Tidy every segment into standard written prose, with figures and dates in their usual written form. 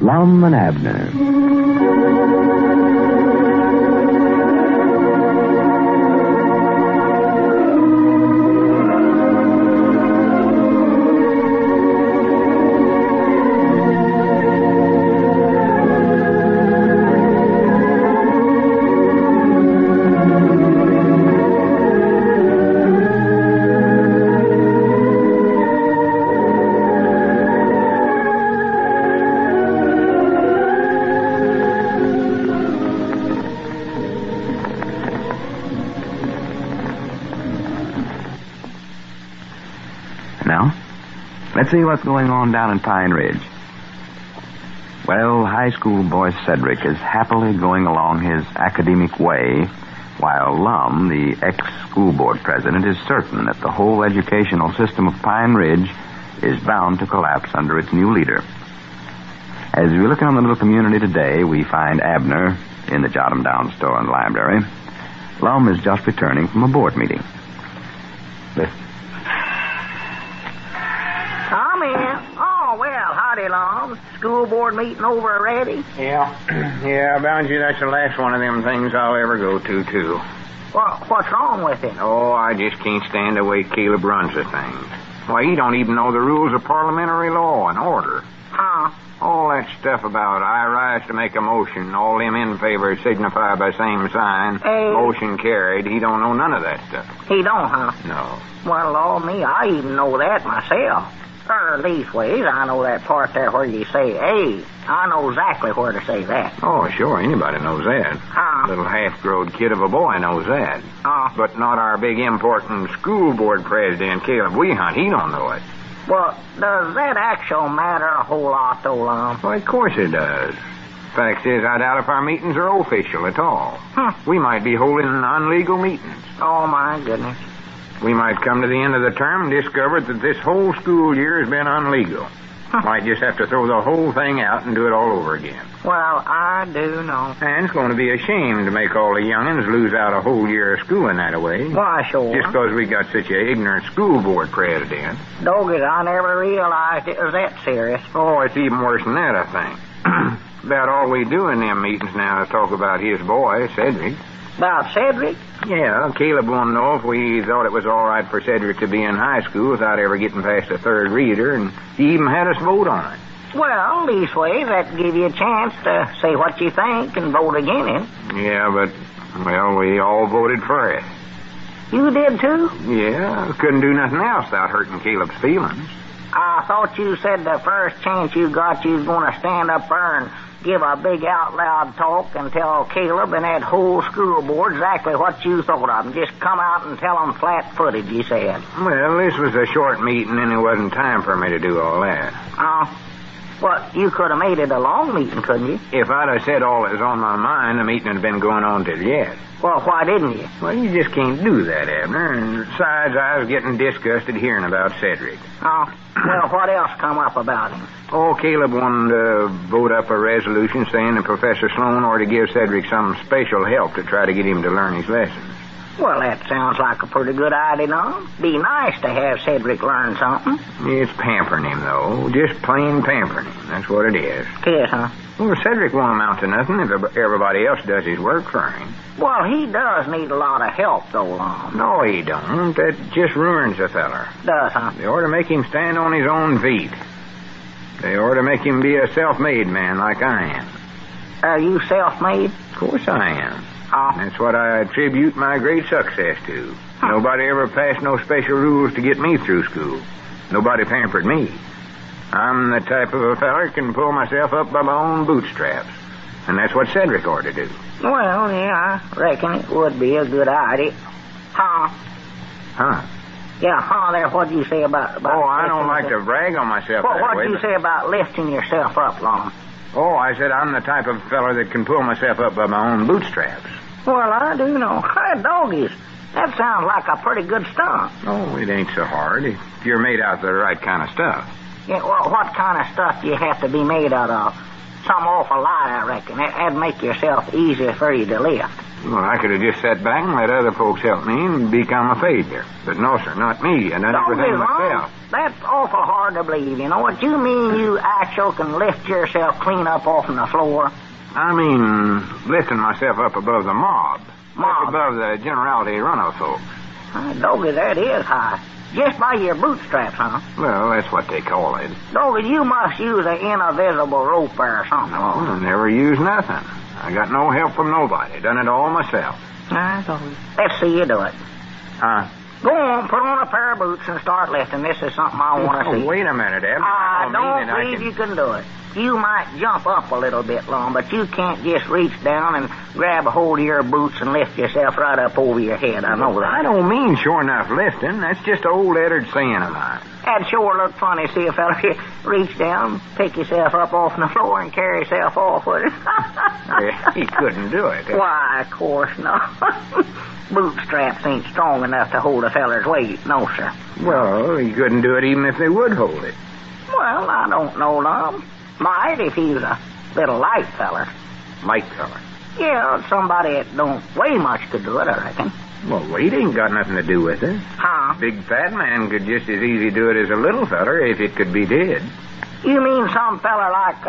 Lum and Abner. Now, let's see what's going on down in Pine Ridge. Well, high school boy Cedric is happily going along his academic way, while Lum, the ex-school board president, is certain that the whole educational system of Pine Ridge is bound to collapse under its new leader. As we look on the little community today, we find Abner in the Jot 'em Down store and library. Lum is just returning from a board meeting. Listen. Come in. Oh, well, howdy, Lum. School board meeting over already? Yeah, bound you that's the last one of them things I'll ever go to, too. Well, what's wrong with it? Oh, I just can't stand the way Caleb runs the thing. Why, he don't even know the rules of parliamentary law and order. Huh? All that stuff about I rise to make a motion, all them in favor signify by same sign, motion carried. He don't know none of that stuff. He don't, huh? No. Well, Lord me, I even know that myself. Or leastways, I know that part there where you say A. I know exactly where to say that. Oh, sure, anybody knows that. Huh? Little half-growed kid of a boy knows that. But not our big important school board president, Caleb Wehunt. He don't know it. Well, does that actual matter a whole lot, though, Lum? Well, of course it does. Fact is, I doubt if our meetings are official at all. We might be holding unlegal meetings. Oh, my goodness. We might come to the end of the term and discover that this whole school year has been unlegal. Might just have to throw the whole thing out and do it all over again. Well, I do know. And it's going to be a shame to make all the young'uns lose out a whole year of schooling that way. Why, sure. Just because we got such an ignorant school board president. Dogged, I never realized it was that serious. Oh, it's even worse than that, I think. About all we do in them meetings now is talk about his boy, Cedric. About Cedric? Yeah, Caleb wanted to know if we thought it was all right for Cedric to be in high school without ever getting past the third reader, and he even had us vote on it. Well, leastways, that'd give you a chance to say what you think and vote again it. Yeah, but, well, we all voted for it. You did, too? Yeah, couldn't do nothing else without hurting Caleb's feelings. I thought you said the first chance you got you was going to stand up there and give a big out-loud talk and tell Caleb and that whole school board exactly what you thought of him. Just come out and tell them flat-footed, you said. Well, this was a short meeting and it wasn't time for me to do all that. Well, you could have made it a long meeting, couldn't you? If I'd have said all that was on my mind, the meeting would have been going on till yet. Well, why didn't you? Well, you just can't do that, Abner. And besides, I was getting disgusted hearing about Cedric. Well, what else come up about him? Oh, Caleb wanted to vote up a resolution saying that Professor Sloan ought to give Cedric some special help to try to get him to learn his lessons. Well, that sounds like a pretty good idea, no? Be nice to have Cedric learn something. It's pampering him, though. Just plain pampering him. That's what it is. Yes, huh? Well, Cedric won't amount to nothing if everybody else does his work for him. Well, he does need a lot of help, though, Lum. No, he don't. That just ruins a feller. Does, huh? They ought to make him stand on his own feet. They ought to make him be a self-made man like I am. Are you self-made? Of course I am. That's what I attribute my great success to. Nobody ever passed no special rules to get me through school. Nobody pampered me. I'm the type of a feller that can pull myself up by my own bootstraps. And that's what Cedric ought to do. Well, yeah, I reckon it would be a good idea. Huh? Yeah, there, what do you say about I don't like to brag on myself that way. What do you say about lifting yourself up, Lum? Oh, I said I'm the type of feller that can pull myself up by my own bootstraps. Well, I do know. Hey, doggies, that sounds like a pretty good stunt. Oh, it ain't so hard if you're made out of the right kind of stuff. Yeah, well, what kind of stuff do you have to be made out of? Some awful lot, I reckon. That'd make yourself easier for you to lift. Well, I could have just sat back and let other folks help me and become a failure. But no, sir, not me. I done everything myself. That's awful hard to believe. You know what you mean? You actually can lift yourself clean up off the floor? I mean, lifting myself up above the mob. Mob? Up above the generality run of folks. Doggy, that is high. Just by your bootstraps, huh? Well, that's what they call it. Doggy, you must use an invisible rope or something. No, I never used nothing. I got no help from nobody. Done it all myself. Doggy. Let's see you do it. Go on, put on a pair of boots and start lifting. This is something I want to see. Wait a minute, Ed. I don't believe you can do it. You might jump up a little bit long, but you can't just reach down and grab a hold of your boots and lift yourself right up over your head. I know that. I don't mean sure enough lifting. That's just old Eddard saying of mine. That'd sure look funny, see a fella reach down, pick yourself up off the floor and carry yourself off with it. He couldn't do it. Why, of course not. Bootstraps ain't strong enough to hold a feller's weight, no, sir. Well, he couldn't do it even if they would hold it. Well, I don't know, Lum. Might if he was a little light feller. Light feller? Yeah, somebody that don't weigh much could do it, I reckon. Well, weight ain't got nothing to do with it. Huh? Big fat man could just as easy do it as a little feller if it could be did. You mean some feller like,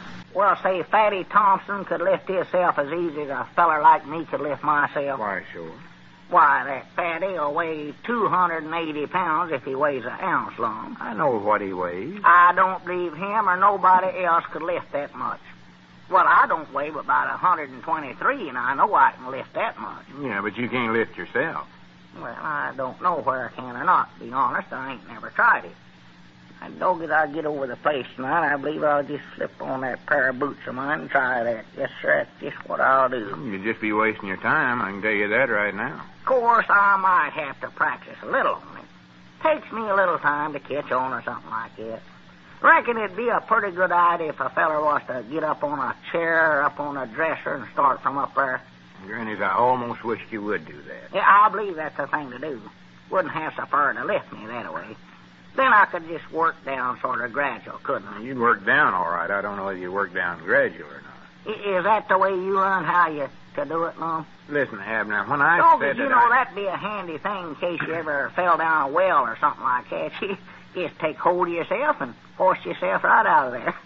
say Fatty Thompson could lift himself as easy as a feller like me could lift myself? Why, sure. Why, that Fatty will weigh 280 pounds if he weighs an ounce long. I know what he weighs. I don't believe him or nobody else could lift that much. Well, I don't weigh but about 123, and I know I can lift that much. Yeah, but you can't lift yourself. Well, I don't know where I can or not, to be honest. I ain't never tried it. I don't get I'll get over the place tonight. I believe I'll just slip on that pair of boots of mine and try that. Yes, sir, that's just what I'll do. You'd just be wasting your time, I can tell you that right now. Of course, I might have to practice a little on it. Takes me a little time to catch on or something like that. Reckon it'd be a pretty good idea if a feller was to get up on a chair or up on a dresser and start from up there. Granny's, I almost wished you would do that. Yeah, I believe that's the thing to do. Wouldn't have so far to lift me that way. Then I could just work down sort of gradual, couldn't I? You'd work down all right. I don't know whether you work down gradual or not. Is that the way you learn how you to do it, Mom? Listen, Abner, when I said that... that'd be a handy thing in case you ever fell down a well or something like that. You just take hold of yourself and force yourself right out of there.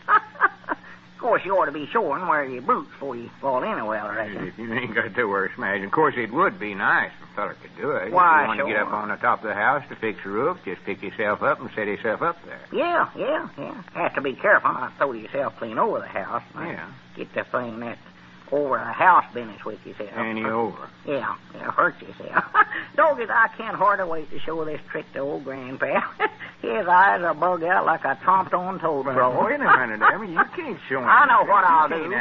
Of course, you ought to be sure and wear your boots before you fall in a well, I reckon. You ain't got to worry, smashing. Of course, it would be nice if a fella could do it. Why, if you want to get up on the top of the house to fix a roof, just pick yourself up and set yourself up there. Yeah. Have to be careful not to throw yourself clean over the house. Yeah. Get the thing that over the house business with yourself. Any over. Yeah, hurt yourself. Doggies, I can't hardly wait to show this trick to old Grandpa. His eyes will bug out like a tromped-on toad. Well, wait a minute, Abby. You can't show him. I know what I'll do.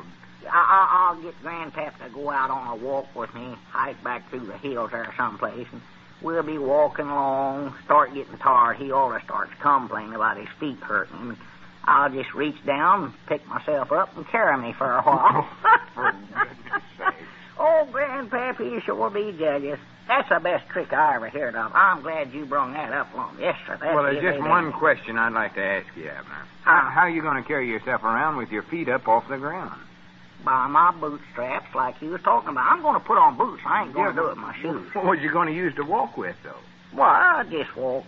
I'll get Grandpa to go out on a walk with me, hike back through the hills there someplace, and we'll be walking along, start getting tired. He always starts complaining about his feet hurting him. I'll just reach down, pick myself up, and carry me for a while. For goodness sake. Oh, Grandpap, he sure be jealous. That's the best trick I ever heard of. I'm glad you brung that up on. Yes, sir. Well, there's just one question I'd like to ask you, Abner. How are you going to carry yourself around with your feet up off the ground? By my bootstraps, like you was talking about. I'm going to put on boots. I ain't going to do it with my shoes. What are you going to use to walk with, though? Well, I'll just walk,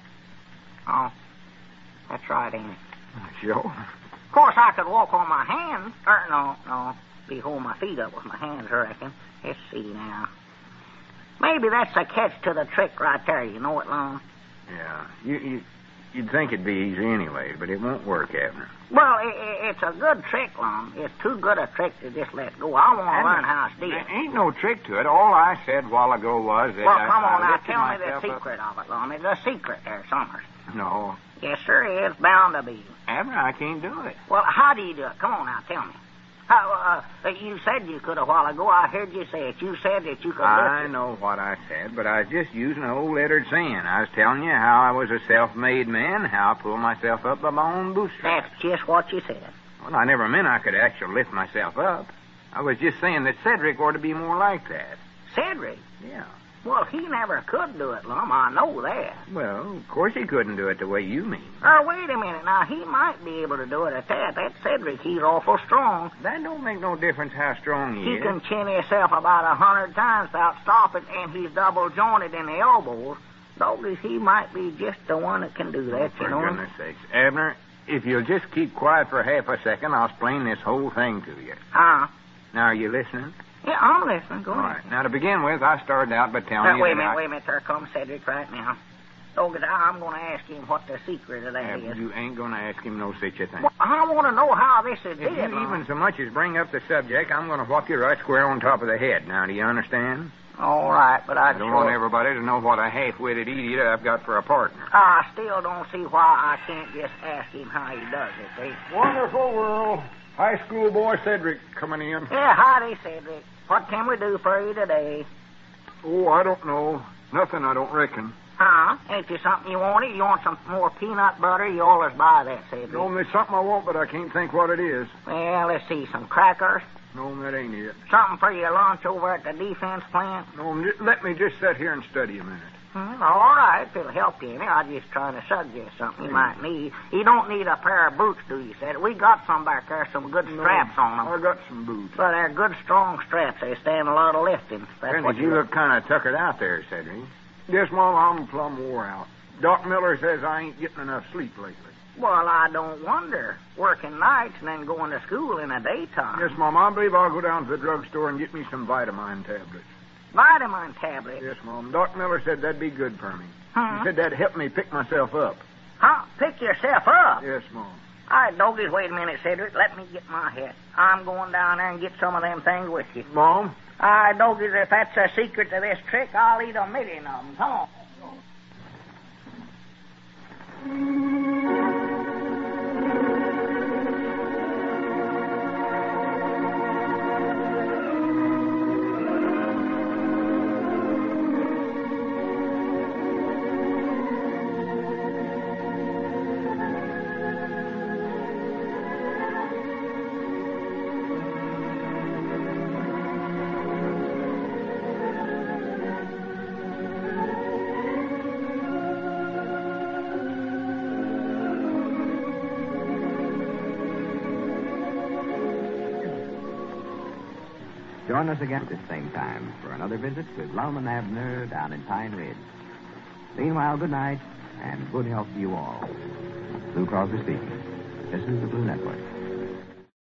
that's right, ain't it? Sure. Of course, I could walk on my hands. No. Be holding my feet up with my hands, I reckon. Let's see now. Maybe that's the catch to the trick right there. You know it, Lon? Yeah. You'd think it'd be easy anyway, but it won't work, Abner. Well, it's a good trick, Lon. It's too good a trick to just let go. I want to learn how to do it. There ain't no trick to it. All I said a while ago was that Well, come on now. Tell me the secret of it, Lon. There's a secret there, Summers. No. Yes, sir, it's bound to be. Abner, I can't do it. Well, how do you do it? Come on now, tell me. You said you could a while ago. I heard you say it. You said that you could. I know what I said, but I was just using an old lettered saying. I was telling you how I was a self-made man, how I pulled myself up by my own bootstraps. That's just what you said. Well, I never meant I could actually lift myself up. I was just saying that Cedric ought to be more like that. Cedric? Yeah. Well, he never could do it, Lum. I know that. Well, of course he couldn't do it the way you mean. Wait a minute. Now, he might be able to do it at that. That Cedric, he's awful strong. That don't make no difference how strong he He is. can chin himself about 100 times without stopping, and he's double jointed in the elbows. Doggies, he might be just the one that can do that, For you know. goodness sakes. Abner, if you'll just keep quiet for half a second, I'll explain this whole thing to you. Huh? Now, are you listening? Yeah, I'm listening. Go All ahead. right. Now, to begin with, I started out by telling you Wait a that minute. There comes Cedric right now. Doggies, I'm going to ask him what the secret of that is. You ain't going to ask him no such a thing. Well, I want to know how this is If you did, Lum. even so much as bring up the subject, I'm going to whack you right square on top of the head. Now, do you understand? All right, but I I don't want everybody to know what a half-witted idiot I've got for a partner. I still don't see why I can't just ask him how he does it, see? Wonderful world. High school boy Cedric coming in. Yeah, howdy, Cedric. What can we do for you today? Oh, I don't know. Nothing, I don't reckon. Huh? Ain't there something you wanted? You want some more peanut butter? You always buy that, Cedric. No, there's something I want, but I can't think what it is. Well, let's see. Some crackers? No, that ain't it. Something for your lunch over at the defense plant? No, let me just sit here and study a minute. All right, if it'll help you any. I'm just trying to suggest something you might need. You don't need a pair of boots, do you, Cedric? We got some back there, some good straps on them. I got some boots. But they're good, strong straps. They stand a lot of lifting. That's what You look kind of tuckered out there, Cedric. Yes, Mom, I'm plumb wore out. Doc Miller says I ain't getting enough sleep lately. Well, I don't wonder. Working nights and then going to school in the daytime. Yes, Mom, I believe I'll go down to the drugstore and get me some vitamin tablets. Vitamin tablets? Yes, Mom. Doc Miller said that'd be good for me. Huh? He said that'd help me pick myself up. Huh? Pick yourself up? Yes, Mom. All right, Doggies, wait a minute, Cedric. Let me get my hat. I'm going down there and get some of them things with you. Mom? All right, Doggies, if that's the secret to this trick, I'll eat 1,000,000 of them. Come on. Join us again at the same time for another visit with Lum and Abner down in Pine Ridge. Meanwhile, good night and good health to you all. Lou Crosby speaking. This is the Blue Network.